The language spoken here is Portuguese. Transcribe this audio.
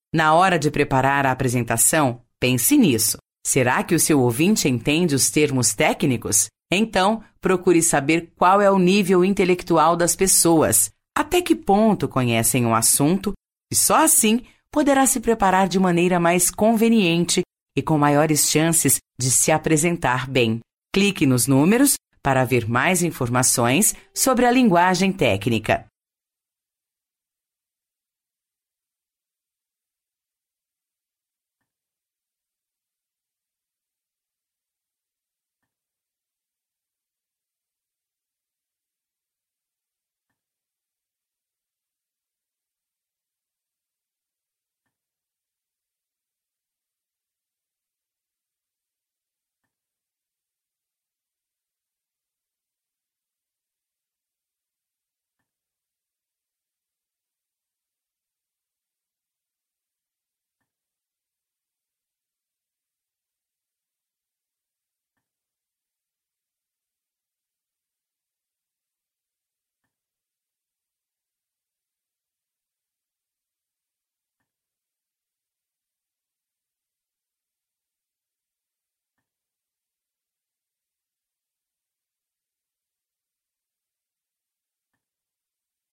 Na hora de preparar a apresentação, pense nisso. Será que o seu ouvinte entende os termos técnicos? Então, procure saber qual é o nível intelectual das pessoas, até que ponto conhecem o assunto, e só assim poderá se preparar de maneira mais conveniente e com maiores chances de se apresentar bem. Clique nos números para ver mais informações sobre a linguagem técnica.